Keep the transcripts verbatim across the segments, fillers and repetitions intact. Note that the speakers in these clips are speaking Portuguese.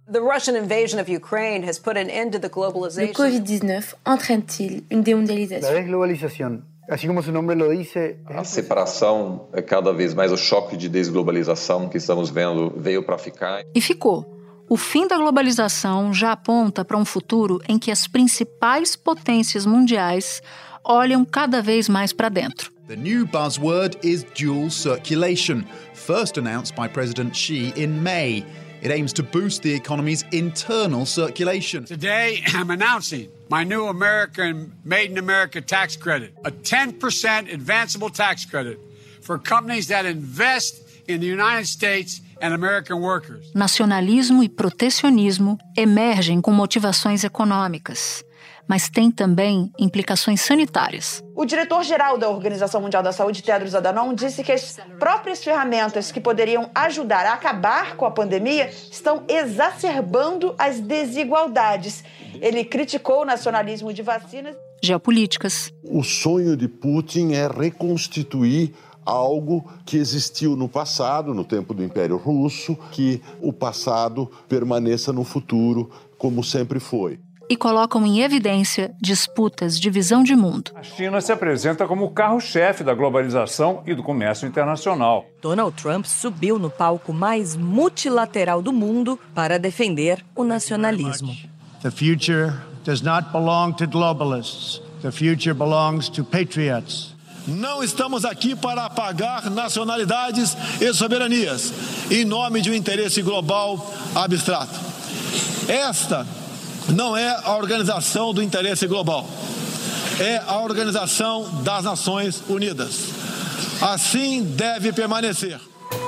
The Russian invasion of Ukraine has put an end to the globalization. Le covid dix-neuf entraîne-t-il une démondialisation? La desglobalização, assim como seu nome lo diz, a separação é cada vez mais o choque de desglobalização que estamos vendo veio para ficar. E ficou. O fim da globalização já aponta para um futuro em que as principais potências mundiais olham cada vez mais para dentro. The new buzzword is dual circulation, first announced by President Xi in May. It aims to boost the economy's internal circulation. Today, I'm announcing my new American Made in America tax credit, a ten percent advanceable tax credit for companies that invest in the United States and American workers. Nacionalismo e protecionismo emergem com motivações econômicas, mas tem também implicações sanitárias. O diretor-geral da Organização Mundial da Saúde, Tedros Adhanom, disse que as próprias ferramentas que poderiam ajudar a acabar com a pandemia estão exacerbando as desigualdades. Ele criticou o nacionalismo de vacinas. Geopolíticas. O sonho de Putin é reconstituir algo que existiu no passado, no tempo do Império Russo, que o passado permaneça no futuro como sempre foi. E colocam em evidência disputas de visão de mundo. A China se apresenta como o carro-chefe da globalização e do comércio internacional. Donald Trump subiu no palco mais multilateral do mundo para defender o nacionalismo. The future does not belong to globalists. The future belongs to patriots. Não estamos aqui para apagar nacionalidades e soberanias em nome de um interesse global abstrato. Esta não é a organização do interesse global, é a Organização das Nações Unidas. Assim deve permanecer.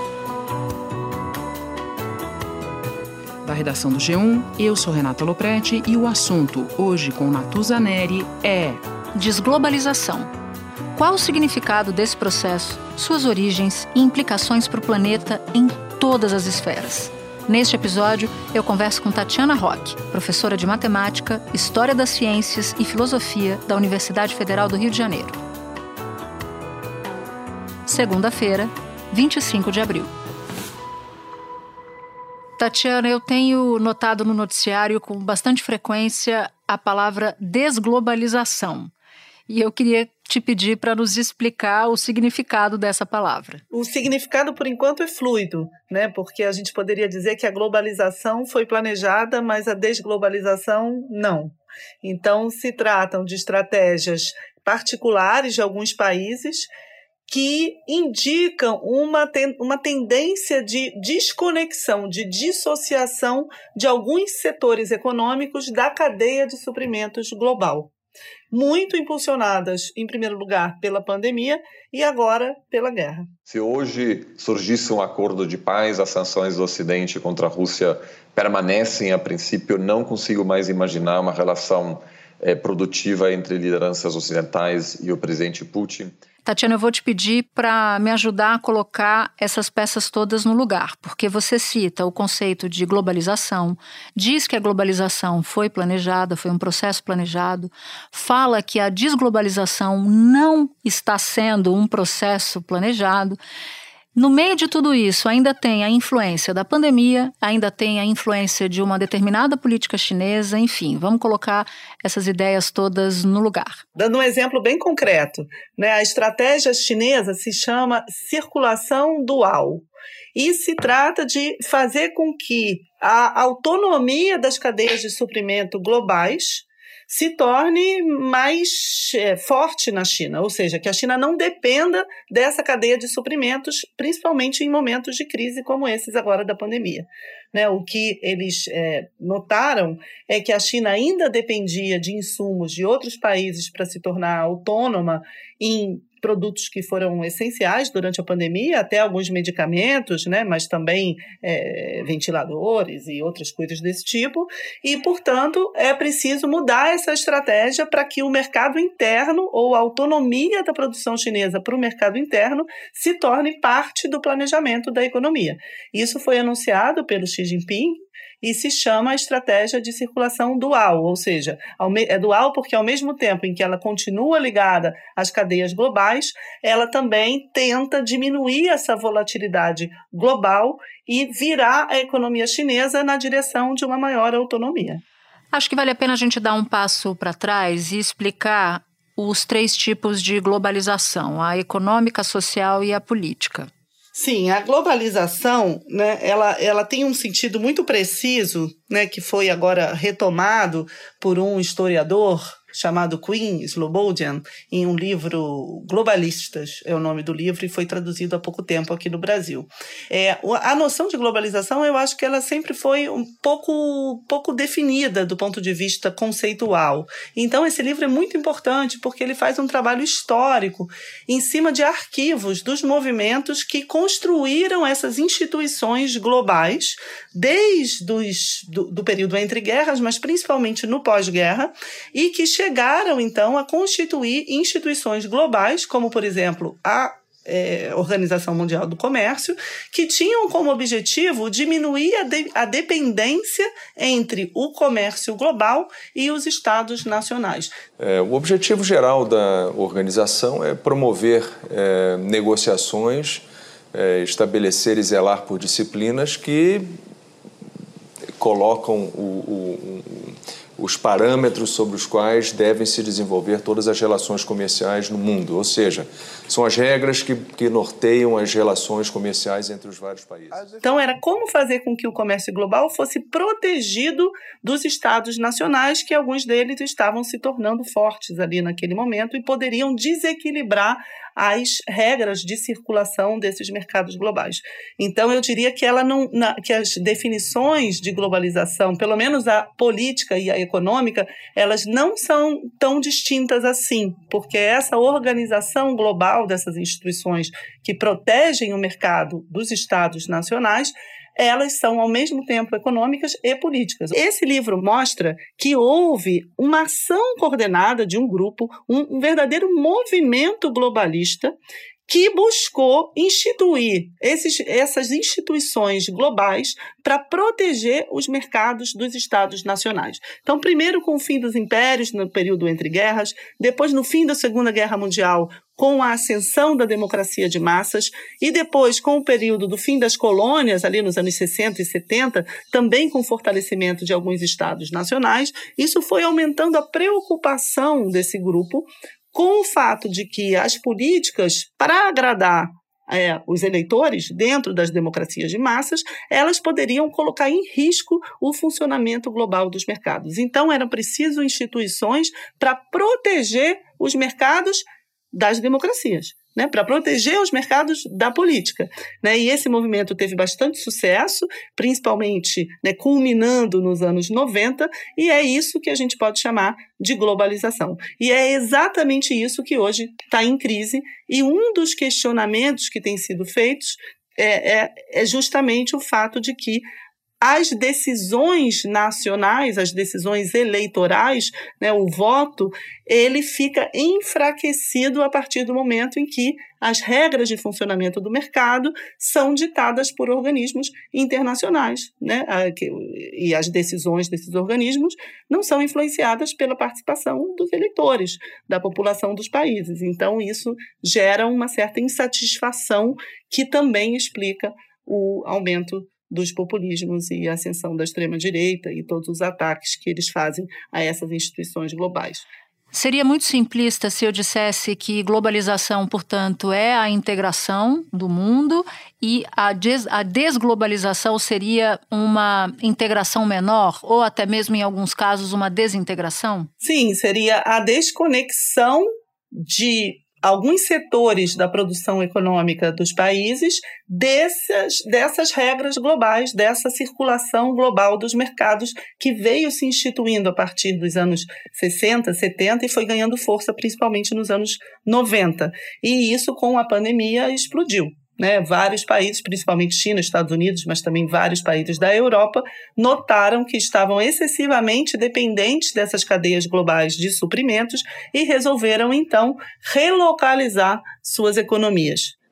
Da redação do G um, eu sou Renata Lopretti e o assunto, hoje com Natuza Neri, é desglobalização. Qual o significado desse processo, suas origens e implicações para o planeta em todas as esferas? Neste episódio, eu converso com Tatiana Roque, professora de Matemática, História das Ciências e Filosofia da Universidade Federal do Rio de Janeiro. Segunda-feira, vinte e cinco de abril. Tatiana, eu tenho notado no noticiário com bastante frequência a palavra desglobalização. E eu queria te pedir para nos explicar o significado dessa palavra. O significado, por enquanto, é fluido, né? Porque a gente poderia dizer que a globalização foi planejada, mas a desglobalização não. Então, se tratam de estratégias particulares de alguns países que indicam uma, ten- uma tendência de desconexão, de dissociação de alguns setores econômicos da cadeia de suprimentos global. Muito impulsionadas, em primeiro lugar, pela pandemia e agora pela guerra. Se hoje surgisse um acordo de paz, as sanções do Ocidente contra a Rússia permanecem, a princípio, não consigo mais imaginar uma relação é, produtiva entre lideranças ocidentais e o presidente Putin. Tatiana, eu vou te pedir para me ajudar a colocar essas peças todas no lugar, porque você cita o conceito de globalização, diz que a globalização foi planejada, foi um processo planejado, fala que a desglobalização não está sendo um processo planejado. No meio de tudo isso, ainda tem a influência da pandemia, ainda tem a influência de uma determinada política chinesa, enfim, vamos colocar essas ideias todas no lugar. Dando um exemplo bem concreto, né, a estratégia chinesa se chama circulação dual e se trata de fazer com que a autonomia das cadeias de suprimento globais se torne mais é, forte na China, ou seja, que a China não dependa dessa cadeia de suprimentos, principalmente em momentos de crise como esses agora da pandemia. Né, o que eles é, notaram é que a China ainda dependia de insumos de outros países para se tornar autônoma em produtos que foram essenciais durante a pandemia, até alguns medicamentos, né, mas também é, ventiladores e outras coisas desse tipo, e, portanto, é preciso mudar essa estratégia para que o mercado interno ou a autonomia da produção chinesa para o mercado interno se torne parte do planejamento da economia. Isso foi anunciado pelo Xi Jinping e se chama a estratégia de circulação dual, ou seja, é dual porque ao mesmo tempo em que ela continua ligada às cadeias globais, ela também tenta diminuir essa volatilidade global e virar a economia chinesa na direção de uma maior autonomia. Acho que vale a pena a gente dar um passo para trás e explicar os três tipos de globalização, a econômica, a social e a política. Sim, a globalização, né, ela, ela tem um sentido muito preciso, né, que foi agora retomado por um historiador chamado Quinn Slobodian, em um livro Globalistas, é o nome do livro, e foi traduzido há pouco tempo aqui no Brasil. É, a noção de globalização, eu acho que ela sempre foi um pouco, pouco definida do ponto de vista conceitual. Então, esse livro é muito importante porque ele faz um trabalho histórico em cima de arquivos dos movimentos que construíram essas instituições globais desde os, do, do período entre guerras, mas principalmente no pós-guerra, e que chegaram, então, a constituir instituições globais, como, por exemplo, a é, Organização Mundial do Comércio, que tinham como objetivo diminuir a, de, a dependência entre o comércio global e os estados nacionais. É, o objetivo geral da organização é promover é, negociações, é, estabelecer e zelar por disciplinas que colocam o, o, o, os parâmetros sobre os quais devem se desenvolver todas as relações comerciais no mundo. Ou seja, são as regras que, que norteiam as relações comerciais entre os vários países. Então, era como fazer com que o comércio global fosse protegido dos estados nacionais, que alguns deles estavam se tornando fortes ali naquele momento e poderiam desequilibrar as regras de circulação desses mercados globais. Então, eu diria que, ela não, na, que as definições de globalização, pelo menos a política e a econômica, elas não são tão distintas assim, porque essa organização global dessas instituições que protegem o mercado dos estados nacionais, elas são, ao mesmo tempo, econômicas e políticas. Esse livro mostra que houve uma ação coordenada de um grupo, um, um verdadeiro movimento globalista que buscou instituir esses, essas instituições globais para proteger os mercados dos estados nacionais. Então, primeiro com o fim dos impérios, no período entre guerras, depois no fim da Segunda Guerra Mundial, com a ascensão da democracia de massas, e depois com o período do fim das colônias, ali nos anos sessenta e setenta, também com o fortalecimento de alguns estados nacionais. Isso foi aumentando a preocupação desse grupo com o fato de que as políticas, para agradar é, os eleitores dentro das democracias de massas, elas poderiam colocar em risco o funcionamento global dos mercados. Então, eram preciso instituições para proteger os mercados das democracias, né, para proteger os mercados da política. Né, e esse movimento teve bastante sucesso, principalmente, né, culminando nos anos noventa, e é isso que a gente pode chamar de globalização. E é exatamente isso que hoje está em crise, e um dos questionamentos que tem sido feitos é, é, é justamente o fato de que as decisões nacionais, as decisões eleitorais, né, o voto, ele fica enfraquecido a partir do momento em que as regras de funcionamento do mercado são ditadas por organismos internacionais, né, e as decisões desses organismos não são influenciadas pela participação dos eleitores, da população dos países. Então, isso gera uma certa insatisfação que também explica o aumento dos populismos e a ascensão da extrema-direita e todos os ataques que eles fazem a essas instituições globais. Seria muito simplista se eu dissesse que globalização, portanto, é a integração do mundo e a, des- a desglobalização seria uma integração menor ou até mesmo, em alguns casos, uma desintegração? Sim, seria a desconexão de alguns setores da produção econômica dos países dessas, dessas regras globais, dessa circulação global dos mercados que veio se instituindo a partir dos anos sessenta, setenta e foi ganhando força principalmente nos anos noventa. E isso, com a pandemia, explodiu. Né, vários países, principalmente China, Estados Unidos, mas também vários países da Europa, notaram que estavam excessivamente dependentes dessas cadeias globais de suprimentos e resolveram, então, relocalizar suas economias.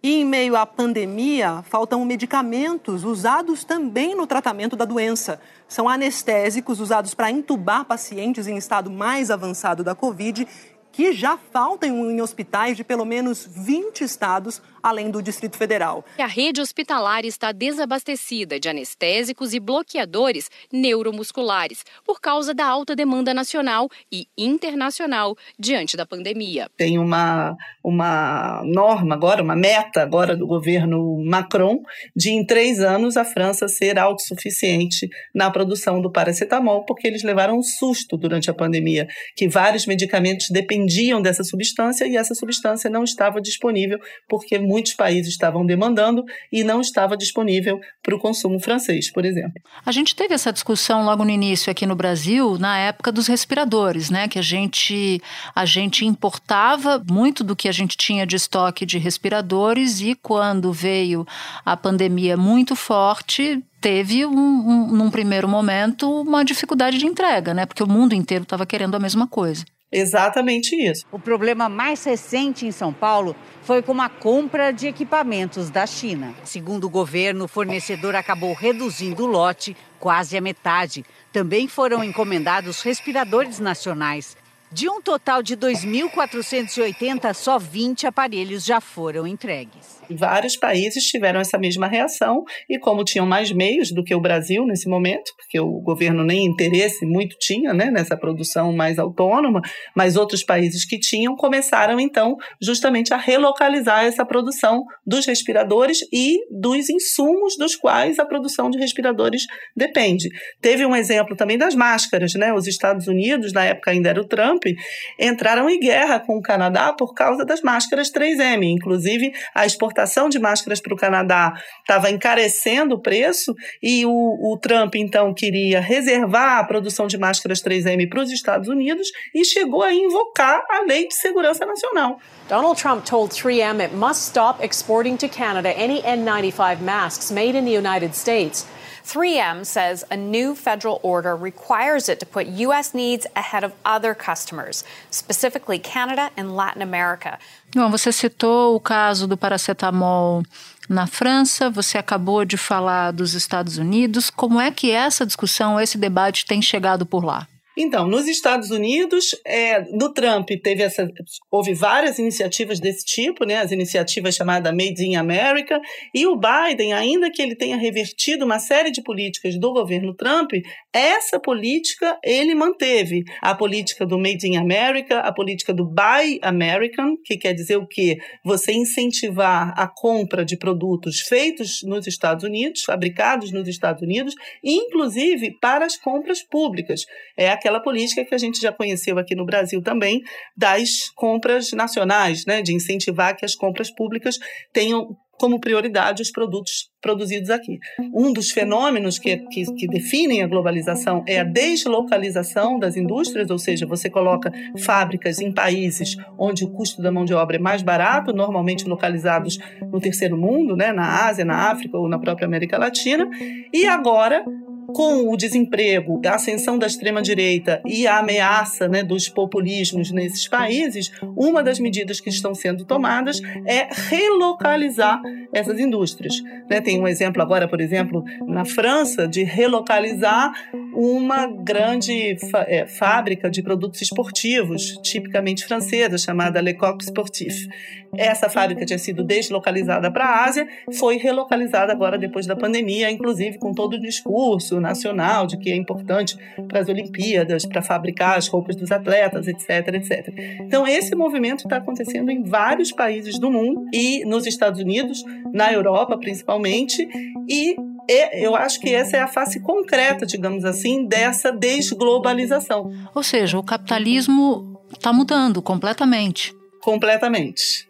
E em meio à pandemia, faltam medicamentos usados também no tratamento da doença. São anestésicos usados para entubar pacientes em estado mais avançado da Covid, que já faltam em hospitais de pelo menos vinte estados, além do Distrito Federal. A rede hospitalar está desabastecida de anestésicos e bloqueadores neuromusculares por causa da alta demanda nacional e internacional diante da pandemia. Tem uma, uma norma agora, uma meta agora do governo Macron, de em três anos a França ser autossuficiente na produção do paracetamol, porque eles levaram um susto durante a pandemia, que vários medicamentos dependiam dessa substância e essa substância não estava disponível porque muitos países estavam demandando e não estava disponível para o consumo francês, por exemplo. A gente teve essa discussão logo no início aqui no Brasil, na época dos respiradores, né? Que a gente, a gente importava muito do que a gente tinha de estoque de respiradores e quando veio a pandemia muito forte, teve, um, um, num primeiro momento, uma dificuldade de entrega, né? Porque o mundo inteiro estava querendo a mesma coisa. Exatamente isso. O problema mais recente em São Paulo foi com a compra de equipamentos da China. Segundo o governo, o fornecedor acabou reduzindo o lote quase à metade. Também foram encomendados respiradores nacionais. De um total de dois mil quatrocentos e oitenta, só vinte aparelhos já foram entregues. Vários países tiveram essa mesma reação e como tinham mais meios do que o Brasil nesse momento, porque o governo nem interesse muito tinha, né, nessa produção mais autônoma, mas outros países que tinham começaram então justamente a relocalizar essa produção dos respiradores e dos insumos dos quais a produção de respiradores depende. Teve um exemplo também das máscaras, né? Os Estados Unidos, na época ainda era o Trump, entraram em guerra com o Canadá por causa das máscaras três M, inclusive a exportação A exportação de máscaras para o Canadá estava encarecendo o preço e o, o Trump, então, queria reservar a produção de máscaras três M para os Estados Unidos e chegou a invocar a Lei de Segurança Nacional. Donald Trump told three M it must stop exporting to Canada any N ninety-five masks made in the United States. three M says a new federal order requires it to put U S needs ahead of other customers, specifically Canada and Latin America. Bom, você citou o caso do paracetamol na França, você acabou de falar dos Estados Unidos. Como é que essa discussão, esse debate tem chegado por lá? Então, nos Estados Unidos, é, no Trump teve essa, houve várias iniciativas desse tipo, né, as iniciativas chamadas Made in America, e o Biden, ainda que ele tenha revertido uma série de políticas do governo Trump, essa política ele manteve. A política do Made in America, a política do Buy American, que quer dizer o quê? Você incentivar a compra de produtos feitos nos Estados Unidos, fabricados nos Estados Unidos, inclusive para as compras públicas. É a aquela política que a gente já conheceu aqui no Brasil também, das compras nacionais, né, de incentivar que as compras públicas tenham como prioridade os produtos produzidos aqui. Um dos fenômenos que, que, que definem a globalização é a deslocalização das indústrias, ou seja, você coloca fábricas em países onde o custo da mão de obra é mais barato, normalmente localizados no terceiro mundo, né, na Ásia, na África ou na própria América Latina, e agora, com o desemprego, a ascensão da extrema-direita e a ameaça, né, dos populismos nesses países, uma das medidas que estão sendo tomadas é relocalizar essas indústrias. Né, tem um exemplo agora, por exemplo, na França, de relocalizar uma grande é, fábrica de produtos esportivos, tipicamente francesa, chamada Le Coq Sportif. Essa fábrica tinha sido deslocalizada para a Ásia, foi relocalizada agora depois da pandemia, inclusive com todo o discurso nacional de que é importante para as Olimpíadas, para fabricar as roupas dos atletas, etc, etcétera. Então, esse movimento está acontecendo em vários países do mundo e nos Estados Unidos, na Europa principalmente, e eu acho que essa é a face concreta, digamos assim, dessa desglobalização. Ou seja, o capitalismo está mudando completamente. Completamente.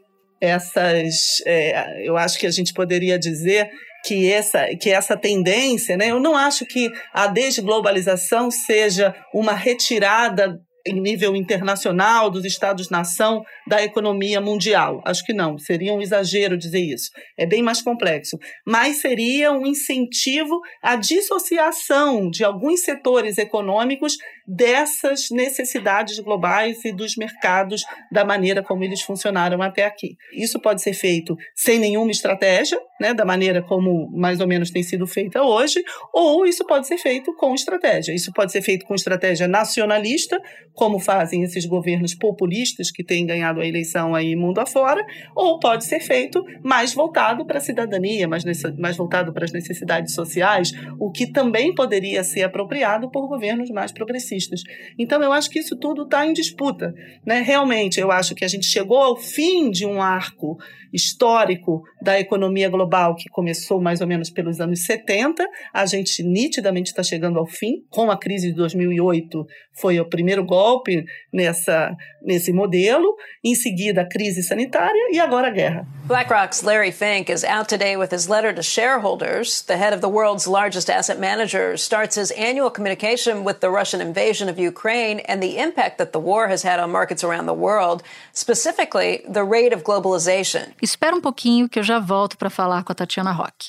Essas, é, eu acho que a gente poderia dizer que essa, que essa tendência, né, eu não acho que a desglobalização seja uma retirada em nível internacional, dos Estados-nação, da economia mundial. Acho que não, seria um exagero dizer isso. É bem mais complexo. Mas seria um incentivo à dissociação de alguns setores econômicos dessas necessidades globais e dos mercados da maneira como eles funcionaram até aqui. Isso pode ser feito sem nenhuma estratégia, né, da maneira como mais ou menos tem sido feita hoje, ou isso pode ser feito com estratégia. Isso pode ser feito com estratégia nacionalista, como fazem esses governos populistas que têm ganhado a eleição aí mundo afora, ou pode ser feito mais voltado para a cidadania, mais, mais voltado para as necessidades sociais, o que também poderia ser apropriado por governos mais progressistas. Então, eu acho que isso tudo está em disputa, né? Realmente, eu acho que a gente chegou ao fim de um arco histórico da economia global que começou mais ou menos pelos anos setenta. A gente nitidamente está chegando ao fim. Com a crise de dois mil e oito, foi o primeiro golpe nessa, nesse modelo. Em seguida, a crise sanitária e agora a guerra. BlackRock's Larry Fink is out today with his letter to shareholders. The head of the world's largest asset manager starts his annual communication with the Russian invasion of Ukraine and the impact that the war has had on markets around the world, specifically the rate of globalization. Espera um pouquinho que eu já volto para falar com a Tatiana Roque.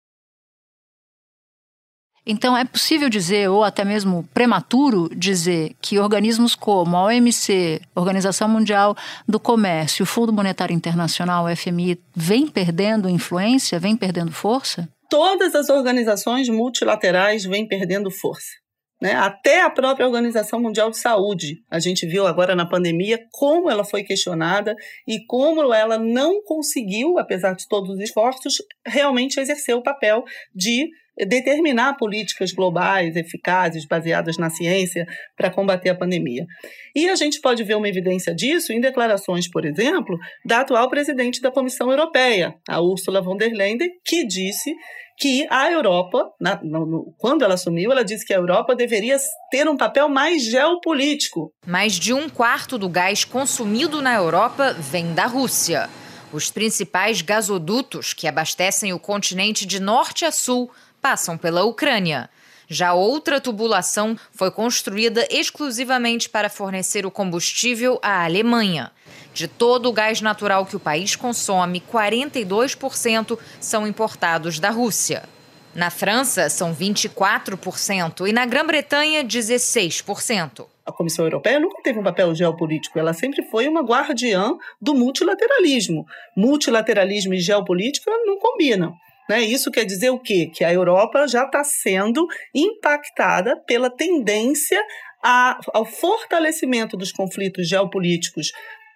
Então, é possível dizer, ou até mesmo prematuro dizer, que organismos como a O M C, Organização Mundial do Comércio, o Fundo Monetário Internacional, o F M I, vem perdendo influência, vem perdendo força? Todas as organizações multilaterais vêm perdendo força, né? Até a própria Organização Mundial de Saúde. A gente viu agora na pandemia como ela foi questionada e como ela não conseguiu, apesar de todos os esforços, realmente exercer o papel de determinar políticas globais eficazes, baseadas na ciência, para combater a pandemia. E a gente pode ver uma evidência disso em declarações, por exemplo, da atual presidente da Comissão Europeia, a Ursula von der Leyen, que disse que a Europa, na, no, quando ela assumiu, ela disse que a Europa deveria ter um papel mais geopolítico. Mais de um quarto do gás consumido na Europa vem da Rússia. Os principais gasodutos que abastecem o continente de norte a sul passam pela Ucrânia. Já outra tubulação foi construída exclusivamente para fornecer o combustível à Alemanha. De todo o gás natural que o país consome, quarenta e dois por cento são importados da Rússia. Na França, são vinte e quatro por cento e na Grã-Bretanha, dezesseis por cento. A Comissão Europeia nunca teve um papel geopolítico, ela sempre foi uma guardiã do multilateralismo. Multilateralismo e geopolítica não combinam. Né? Isso quer dizer o quê? Que a Europa já está sendo impactada pela tendência a, ao fortalecimento dos conflitos geopolíticos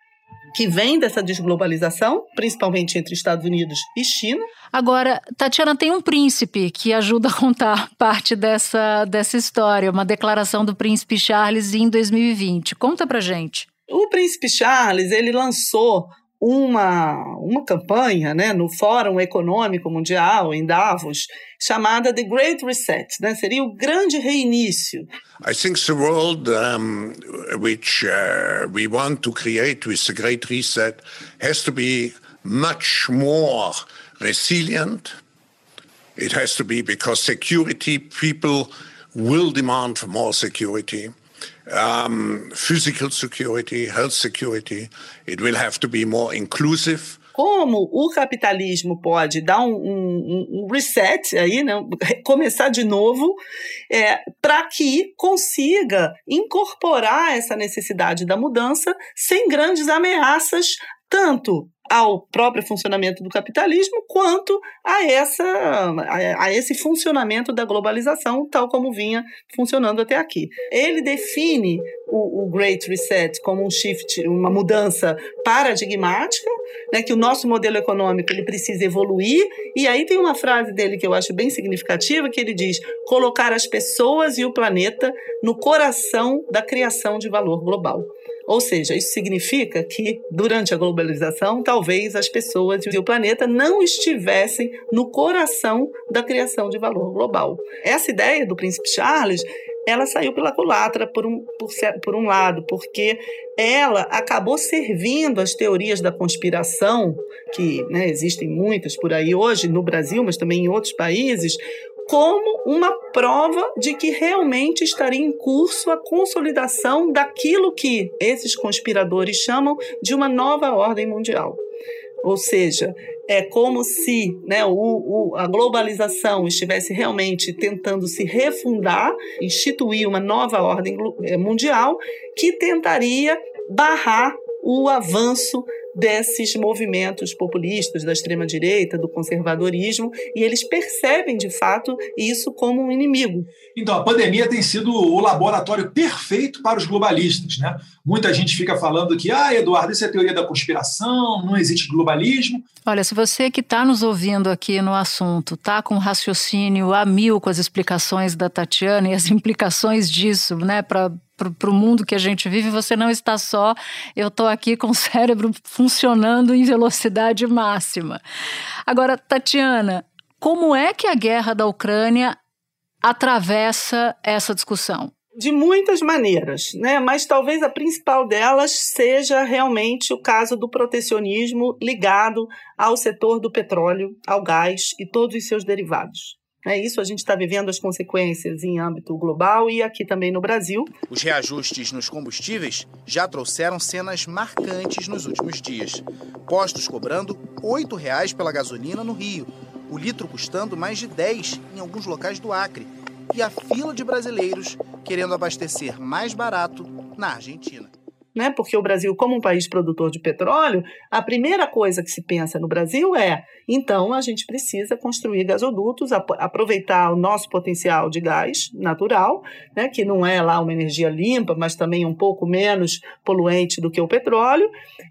que vem dessa desglobalização, principalmente entre Estados Unidos e China. Agora, Tatiana, tem um príncipe que ajuda a contar parte dessa, dessa história, uma declaração do príncipe Charles em dois mil e vinte. Conta pra gente. O príncipe Charles, ele lançou uma, uma campanha, né, no Fórum Econômico Mundial, em Davos, chamada The Great Reset, né, seria o grande reinício. I think the world um, which uh, we want to create with the Great Reset has to be much more resilient. It has to be because security, people will demand more security. Um, physical security, health security, it will have to be more inclusive. Como o capitalismo pode dar um, um, um reset, aí, né, começar de novo, é, para que consiga incorporar essa necessidade da mudança sem grandes ameaças, tanto ao próprio funcionamento do capitalismo, quanto a, essa, a, a esse funcionamento da globalização, tal como vinha funcionando até aqui. Ele define o, o Great Reset como um shift, uma mudança paradigmática, né, que o nosso modelo econômico ele precisa evoluir, e aí tem uma frase dele que eu acho bem significativa, que ele diz: colocar as pessoas e o planeta no coração da criação de valor global. Ou seja, isso significa que, durante a globalização, talvez as pessoas e o planeta não estivessem no coração da criação de valor global. Essa ideia do príncipe Charles, ela saiu pela culatra, por um, por, por um lado, porque ela acabou servindo às teorias da conspiração, que, né, existem muitas por aí hoje, no Brasil, mas também em outros países, como uma prova de que realmente estaria em curso a consolidação daquilo que esses conspiradores chamam de uma nova ordem mundial. Ou seja, é como se, né, o, o, a globalização estivesse realmente tentando se refundar, instituir uma nova ordem mundial que tentaria barrar o avanço desses movimentos populistas da extrema-direita, do conservadorismo, e eles percebem, de fato, isso como um inimigo. Então, a pandemia tem sido o laboratório perfeito para os globalistas, né? Muita gente fica falando que, ah, Eduardo, isso é teoria da conspiração, não existe globalismo. Olha, se você que está nos ouvindo aqui no assunto está com raciocínio a mil com as explicações da Tatiana e as implicações disso, né, para para o mundo que a gente vive, você não está só. Eu estou aqui com o cérebro funcionando em velocidade máxima. Agora, Tatiana, como é que a guerra da Ucrânia atravessa essa discussão? De muitas maneiras, né? Mas talvez a principal delas seja realmente o caso do protecionismo ligado ao setor do petróleo, ao gás e todos os seus derivados. É isso, a gente está vivendo as consequências em âmbito global e aqui também no Brasil. Os reajustes nos combustíveis já trouxeram cenas marcantes nos últimos dias. Postos cobrando oito reais pela gasolina no Rio, o litro custando mais de dez em alguns locais do Acre, e a fila de brasileiros querendo abastecer mais barato na Argentina. Né? Porque o Brasil, como um país produtor de petróleo, a primeira coisa que se pensa no Brasil é, então a gente precisa construir gasodutos, ap- aproveitar o nosso potencial de gás natural, né? Que não é lá uma energia limpa, mas também um pouco menos poluente do que o petróleo,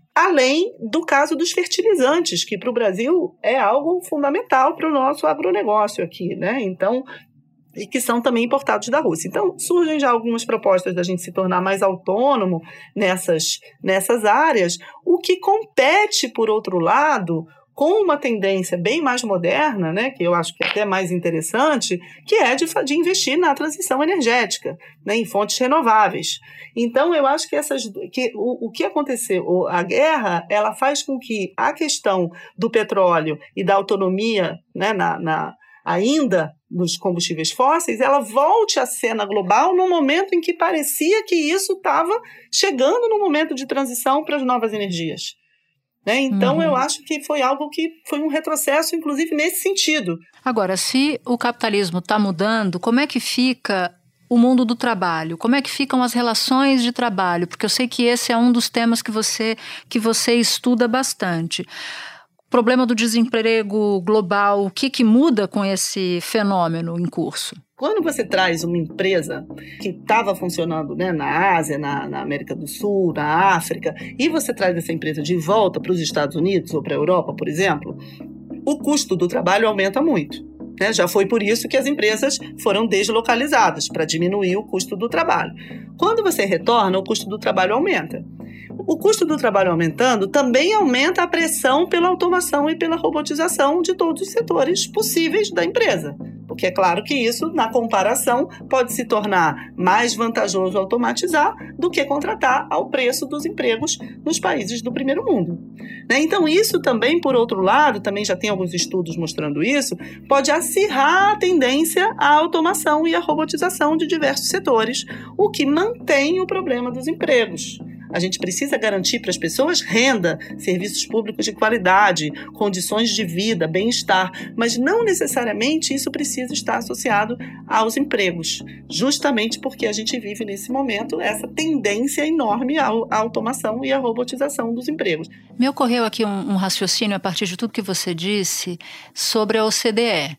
além do caso dos fertilizantes, que para o Brasil é algo fundamental para o nosso agronegócio aqui, né? Então, e que são também importados da Rússia. Então, surgem já algumas propostas da gente se tornar mais autônomo nessas, nessas áreas, o que compete, por outro lado, com uma tendência bem mais moderna, né, que eu acho que é até mais interessante, que é de, de investir na transição energética, né, em fontes renováveis. Então, eu acho que, essas, que o, o que aconteceu, a guerra, ela faz com que a questão do petróleo e da autonomia, né, na, na ainda nos combustíveis fósseis, ela volte à cena global no momento em que parecia que isso estava chegando no momento de transição para as novas energias. Né? Então, uhum. eu acho que foi algo que foi um retrocesso, inclusive, nesse sentido. Agora, se o capitalismo está mudando, como é que fica o mundo do trabalho? Como é que ficam as relações de trabalho? Porque eu sei que esse é um dos temas que você, que você estuda bastante. Problema do desemprego global, o que, que muda com esse fenômeno em curso? Quando você traz uma empresa que estava funcionando, né, na Ásia, na, na América do Sul, na África, e você traz essa empresa de volta para os Estados Unidos ou para a Europa, por exemplo, o custo do trabalho aumenta muito. Né? Já foi por isso que as empresas foram deslocalizadas, para diminuir o custo do trabalho. Quando você retorna, o custo do trabalho aumenta. O custo do trabalho aumentando também aumenta a pressão pela automação e pela robotização de todos os setores possíveis da empresa. Porque é claro que isso, na comparação, pode se tornar mais vantajoso automatizar do que contratar ao preço dos empregos nos países do primeiro mundo. Né? Então, isso também, por outro lado, também já tem alguns estudos mostrando isso, pode acirrar a tendência à automação e à robotização de diversos setores, o que mantém o problema dos empregos. A gente precisa garantir para as pessoas renda, serviços públicos de qualidade, condições de vida, bem-estar, mas não necessariamente isso precisa estar associado aos empregos, justamente porque a gente vive nesse momento essa tendência enorme à automação e à robotização dos empregos. Me ocorreu aqui um, um raciocínio a partir de tudo que você disse sobre a O C D E.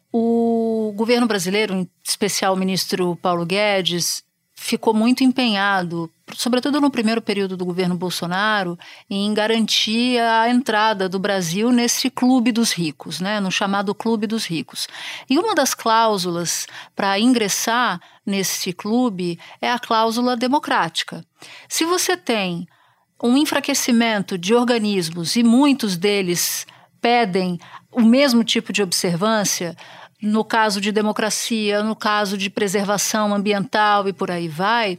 O governo brasileiro, em especial o ministro Paulo Guedes, ficou muito empenhado, sobretudo no primeiro período do governo Bolsonaro, em garantir a entrada do Brasil nesse clube dos ricos, né, no chamado clube dos ricos. E uma das cláusulas para ingressar nesse clube é a cláusula democrática. Se você tem um enfraquecimento de organismos e muitos deles pedem o mesmo tipo de observância, no caso de democracia, no caso de preservação ambiental e por aí vai,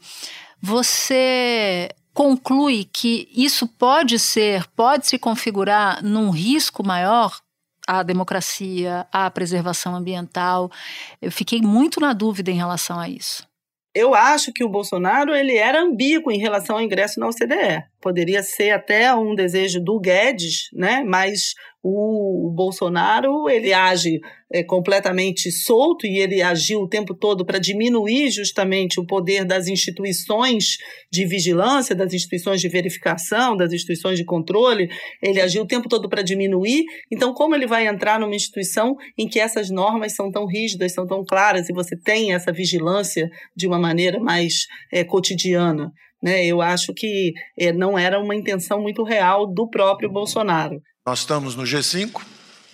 você conclui que isso pode ser, pode se configurar num risco maior à democracia, à preservação ambiental. Eu fiquei muito na dúvida em relação a isso. Eu acho que o Bolsonaro ele era ambíguo em relação ao ingresso na O C D E. Poderia ser até um desejo do Guedes, né? Mas o, o Bolsonaro ele age é, completamente solto e ele agiu o tempo todo para diminuir justamente o poder das instituições de vigilância, das instituições de verificação, das instituições de controle. Ele agiu o tempo todo para diminuir. Então, como ele vai entrar numa instituição em que essas normas são tão rígidas, são tão claras e você tem essa vigilância de uma maneira mais é, cotidiana? Né? Eu acho que é, não era uma intenção muito real do próprio Bolsonaro. Nós estamos no G cinco,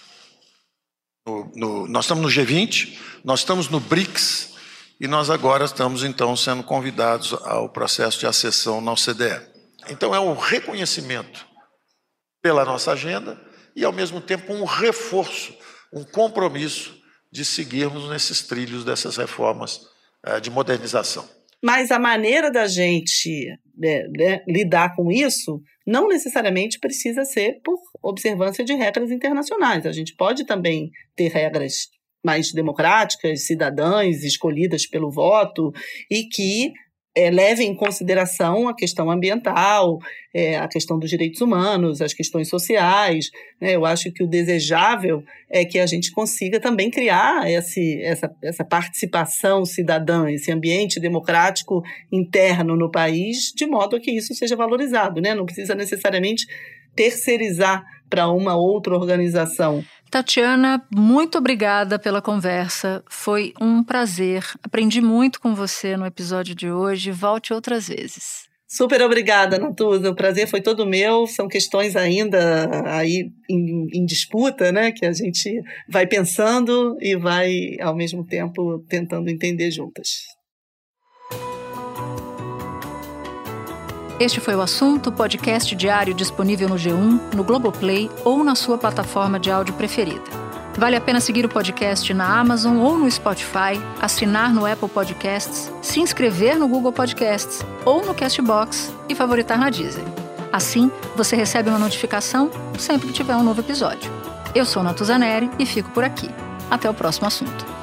no, no, nós estamos no G vinte, nós estamos no BRICS e nós agora estamos, então, sendo convidados ao processo de acessão na O C D E. Então, é um reconhecimento pela nossa agenda e, ao mesmo tempo, um reforço, um compromisso de seguirmos nesses trilhos dessas reformas uh, de modernização. Mas a maneira da gente né, né, lidar com isso não necessariamente precisa ser por observância de regras internacionais. A gente pode também ter regras mais democráticas, cidadãs, escolhidas pelo voto, e que é, levem em consideração a questão ambiental, é, a questão dos direitos humanos, as questões sociais. Né? Eu acho que o desejável é que a gente consiga também criar esse, essa, essa participação cidadã, esse ambiente democrático interno no país, de modo que isso seja valorizado. Né? Não precisa necessariamente terceirizar para uma outra organização. Tatiana, muito obrigada pela conversa. Foi um prazer. Aprendi muito com você no episódio de hoje. Volte outras vezes. Super obrigada, Natuza. O prazer foi todo meu. São questões ainda aí em, em disputa, né? Que a gente vai pensando e vai, ao mesmo tempo, tentando entender juntas. Este foi o Assunto, podcast diário disponível no G um, no Globoplay ou na sua plataforma de áudio preferida. Vale a pena seguir o podcast na Amazon ou no Spotify, assinar no Apple Podcasts, se inscrever no Google Podcasts ou no Castbox e favoritar na Deezer. Assim, você recebe uma notificação sempre que tiver um novo episódio. Eu sou Natuza Neri e fico por aqui. Até o próximo assunto.